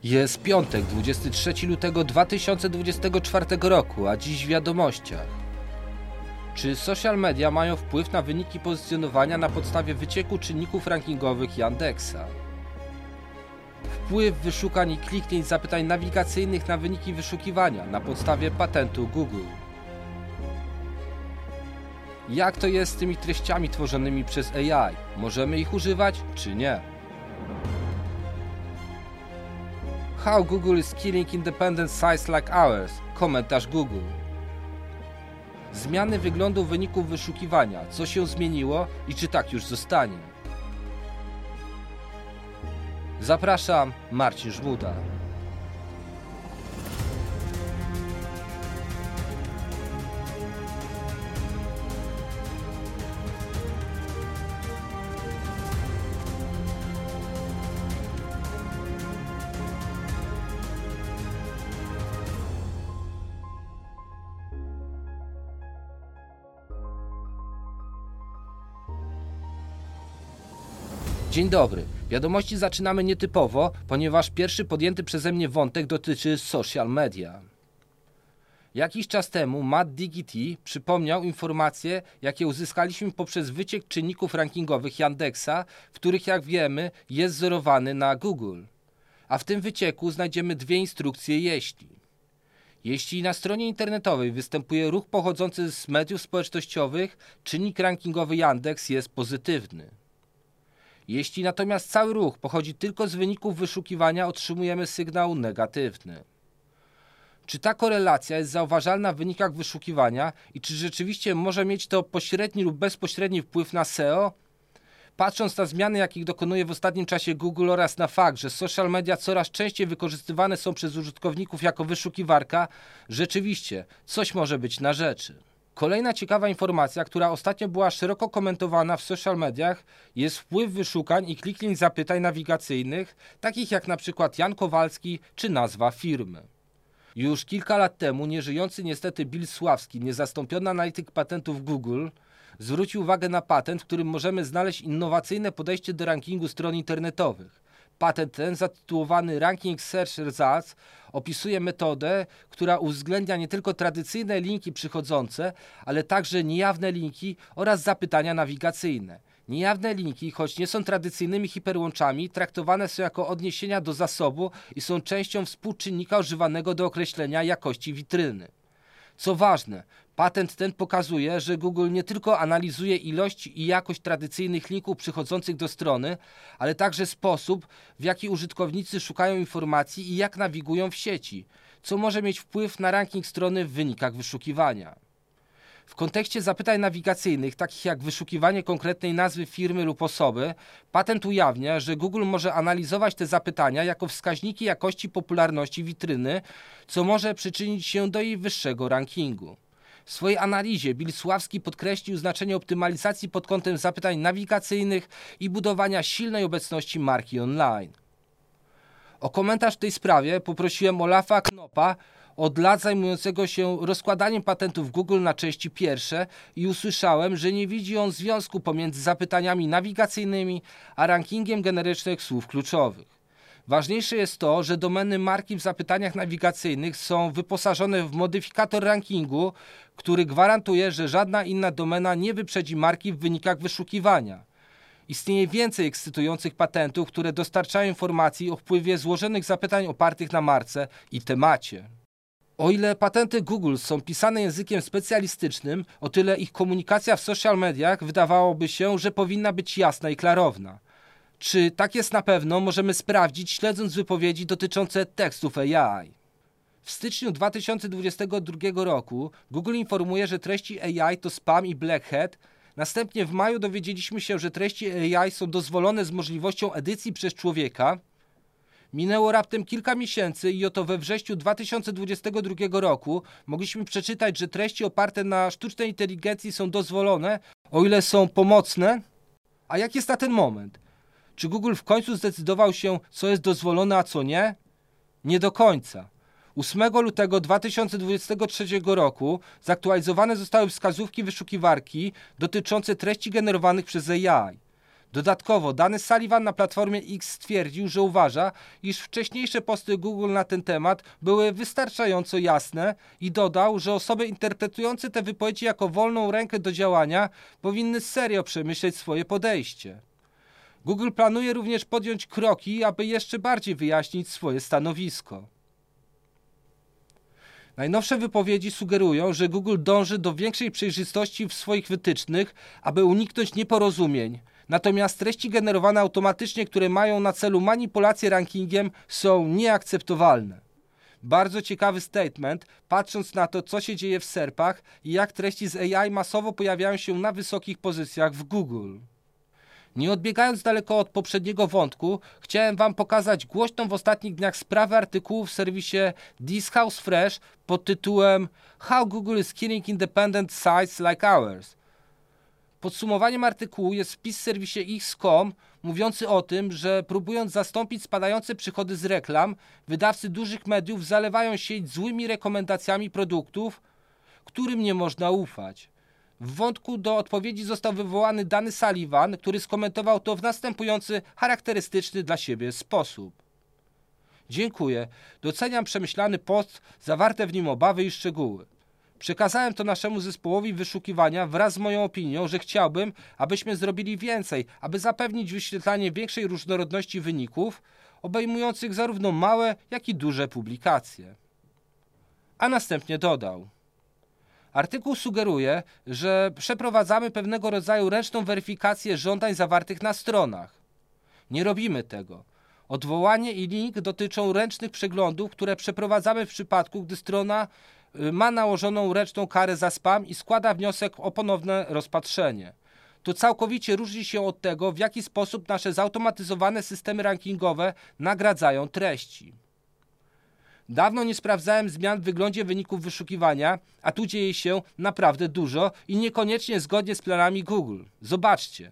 Jest piątek, 23 lutego 2024 roku, a dziś w wiadomościach. Czy social media mają wpływ na wyniki pozycjonowania na podstawie wycieku czynników rankingowych Yandexa? Wpływ wyszukań i kliknięć zapytań nawigacyjnych na wyniki wyszukiwania na podstawie patentu Google. Jak to jest z tymi treściami tworzonymi przez AI? Możemy ich używać, czy nie? How Google is killing independent sites like ours. Komentarz Google. Zmiany wyglądu wyników wyszukiwania. Co się zmieniło i czy tak już zostanie? Zapraszam, Marcin Żmuda. Dzień dobry. Wiadomości zaczynamy nietypowo, ponieważ pierwszy podjęty przeze mnie wątek dotyczy social media. Jakiś czas temu Matt Diggity przypomniał informacje, jakie uzyskaliśmy poprzez wyciek czynników rankingowych Yandexa, w których, jak wiemy, jest wzorowany na Google. A w tym wycieku znajdziemy dwie instrukcje jeśli na stronie internetowej występuje ruch pochodzący z mediów społecznościowych, czynnik rankingowy Yandex jest pozytywny. Jeśli natomiast cały ruch pochodzi tylko z wyników wyszukiwania, otrzymujemy sygnał negatywny. Czy ta korelacja jest zauważalna w wynikach wyszukiwania i czy rzeczywiście może mieć to pośredni lub bezpośredni wpływ na SEO? Patrząc na zmiany, jakich dokonuje w ostatnim czasie Google oraz na fakt, że social media coraz częściej wykorzystywane są przez użytkowników jako wyszukiwarka, rzeczywiście coś może być na rzeczy. Kolejna ciekawa informacja, która ostatnio była szeroko komentowana w social mediach, jest wpływ wyszukań i kliknięć zapytań nawigacyjnych, takich jak na przykład Jan Kowalski czy nazwa firmy. Już kilka lat temu nieżyjący niestety Bill Sławski, niezastąpiony analityk patentów Google, zwrócił uwagę na patent, w którym możemy znaleźć innowacyjne podejście do rankingu stron internetowych. Patent ten, zatytułowany Ranking Search Results, opisuje metodę, która uwzględnia nie tylko tradycyjne linki przychodzące, ale także niejawne linki oraz zapytania nawigacyjne. Niejawne linki, choć nie są tradycyjnymi hiperłączami, traktowane są jako odniesienia do zasobu i są częścią współczynnika używanego do określenia jakości witryny. Co ważne, patent ten pokazuje, że Google nie tylko analizuje ilość i jakość tradycyjnych linków przychodzących do strony, ale także sposób, w jaki użytkownicy szukają informacji i jak nawigują w sieci, co może mieć wpływ na ranking strony w wynikach wyszukiwania. W kontekście zapytań nawigacyjnych, takich jak wyszukiwanie konkretnej nazwy firmy lub osoby, patent ujawnia, że Google może analizować te zapytania jako wskaźniki jakości popularności witryny, co może przyczynić się do jej wyższego rankingu. W swojej analizie Bill Sławski podkreślił znaczenie optymalizacji pod kątem zapytań nawigacyjnych i budowania silnej obecności marki online. O komentarz w tej sprawie poprosiłem Olafa Knopa, od lat zajmującego się rozkładaniem patentów Google na części pierwsze i usłyszałem, że nie widzi on związku pomiędzy zapytaniami nawigacyjnymi a rankingiem generycznych słów kluczowych. Ważniejsze jest to, że domeny marki w zapytaniach nawigacyjnych są wyposażone w modyfikator rankingu, który gwarantuje, że żadna inna domena nie wyprzedzi marki w wynikach wyszukiwania. Istnieje więcej ekscytujących patentów, które dostarczają informacji o wpływie złożonych zapytań opartych na marce i temacie. O ile patenty Google są pisane językiem specjalistycznym, o tyle ich komunikacja w social mediach wydawałoby się, że powinna być jasna i klarowna. Czy tak jest na pewno, możemy sprawdzić, śledząc wypowiedzi dotyczące tekstów AI. W styczniu 2022 roku Google informuje, że treści AI to spam i black hat. Następnie w maju dowiedzieliśmy się, że treści AI są dozwolone z możliwością edycji przez człowieka. Minęło raptem kilka miesięcy i oto we wrześniu 2022 roku mogliśmy przeczytać, że treści oparte na sztucznej inteligencji są dozwolone, o ile są pomocne. A jak jest na ten moment? Czy Google w końcu zdecydował się, co jest dozwolone, a co nie? Nie do końca. 8 lutego 2023 roku zaktualizowane zostały wskazówki wyszukiwarki dotyczące treści generowanych przez AI. Dodatkowo Danny Sullivan na platformie X stwierdził, że uważa, iż wcześniejsze posty Google na ten temat były wystarczająco jasne i dodał, że osoby interpretujące te wypowiedzi jako wolną rękę do działania powinny serio przemyśleć swoje podejście. Google planuje również podjąć kroki, aby jeszcze bardziej wyjaśnić swoje stanowisko. Najnowsze wypowiedzi sugerują, że Google dąży do większej przejrzystości w swoich wytycznych, aby uniknąć nieporozumień. Natomiast treści generowane automatycznie, które mają na celu manipulację rankingiem, są nieakceptowalne. Bardzo ciekawy statement, patrząc na to, co się dzieje w SERPach i jak treści z AI masowo pojawiają się na wysokich pozycjach w Google. Nie odbiegając daleko od poprzedniego wątku, chciałem Wam pokazać głośną w ostatnich dniach sprawę artykułu w serwisie This House Fresh pod tytułem How Google is Killing Independent Sites Like Ours. Podsumowaniem artykułu jest wpis w serwisie X.com mówiący o tym, że próbując zastąpić spadające przychody z reklam, wydawcy dużych mediów zalewają sieć złymi rekomendacjami produktów, którym nie można ufać. W wątku do odpowiedzi został wywołany Danny Sullivan, który skomentował to w następujący charakterystyczny dla siebie sposób. Dziękuję, doceniam przemyślany post, zawarte w nim obawy i szczegóły. Przekazałem to naszemu zespołowi wyszukiwania wraz z moją opinią, że chciałbym, abyśmy zrobili więcej, aby zapewnić wyświetlanie większej różnorodności wyników, obejmujących zarówno małe, jak i duże publikacje. A następnie dodał. Artykuł sugeruje, że przeprowadzamy pewnego rodzaju ręczną weryfikację żądań zawartych na stronach. Nie robimy tego. Odwołanie i link dotyczą ręcznych przeglądów, które przeprowadzamy w przypadku, gdy strona ma nałożoną ręczną karę za spam i składa wniosek o ponowne rozpatrzenie. To całkowicie różni się od tego, w jaki sposób nasze zautomatyzowane systemy rankingowe nagradzają treści. Dawno nie sprawdzałem zmian w wyglądzie wyników wyszukiwania, a tu dzieje się naprawdę dużo i niekoniecznie zgodnie z planami Google. Zobaczcie.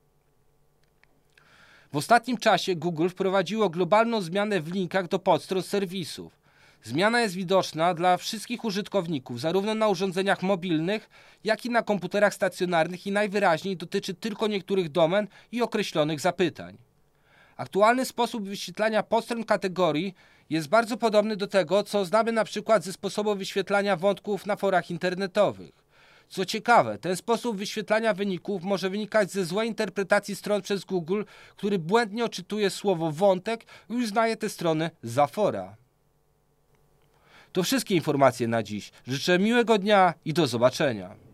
W ostatnim czasie Google wprowadziło globalną zmianę w linkach do podstron serwisów. Zmiana jest widoczna dla wszystkich użytkowników, zarówno na urządzeniach mobilnych, jak i na komputerach stacjonarnych i najwyraźniej dotyczy tylko niektórych domen i określonych zapytań. Aktualny sposób wyświetlania podstron kategorii jest bardzo podobny do tego, co znamy na przykład ze sposobu wyświetlania wątków na forach internetowych. Co ciekawe, ten sposób wyświetlania wyników może wynikać ze złej interpretacji stron przez Google, który błędnie odczytuje słowo wątek i uznaje te strony za fora. To wszystkie informacje na dziś. Życzę miłego dnia i do zobaczenia.